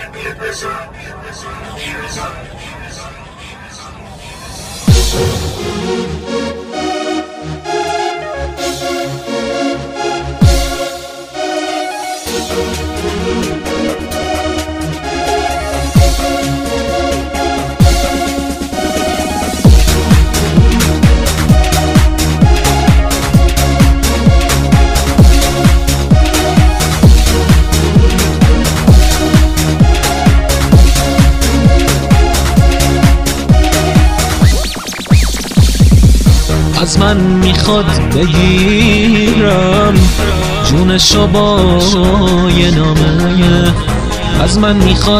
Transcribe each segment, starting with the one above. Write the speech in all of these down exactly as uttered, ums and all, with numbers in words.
از من میخواد بگیرم جونشو با یه نامه، از من میخواد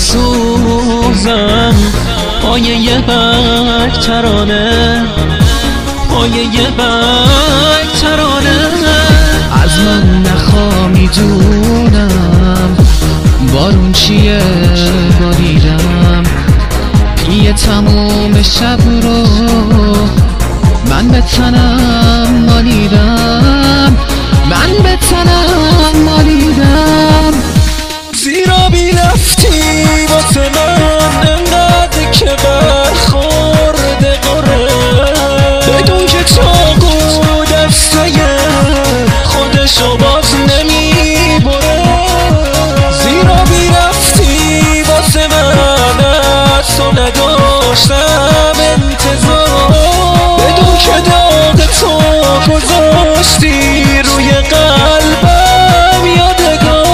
بسوزم پای یه برگ ترانه، پای یه برگ ترانه. از من نخوا میدونم بارون چیه باریدم، یه تموم شب رو من به تنم مالیدم، من به تنم مالیدم. زیرا بی رفتی واسه من انقدر که برخورده قره، بدون که چاقو دسته خودشو باز نمیبره. زیرا بی رفتی واسه من از تو نداشتم انتظار، بدون که داغ تو گذاشتی روی قلبم یادگار.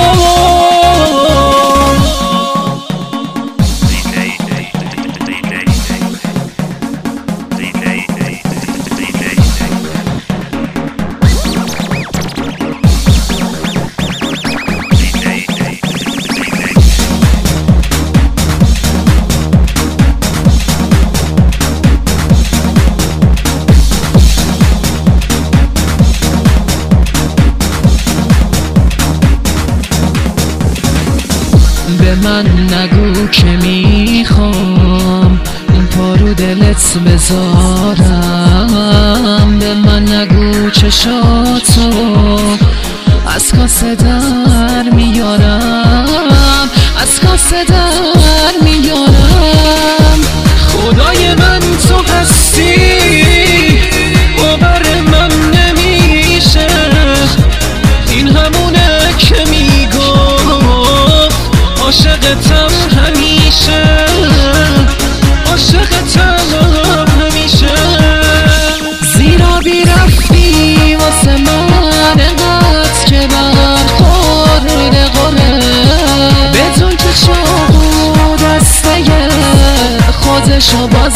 به من نگو که میخوام این پا رو دلت بذارم، به من نگو چشاتو از کاسه در میارم، از کاسه در میارم. خدای من تو هستی باور من نمیشه، این همونه که میگفت عاشقتم همیشه، عاشقتم همیشه. زیرا بی رفتی واسه من انقدر که برخورده قره، بدون که چاقو دسته خودشو باز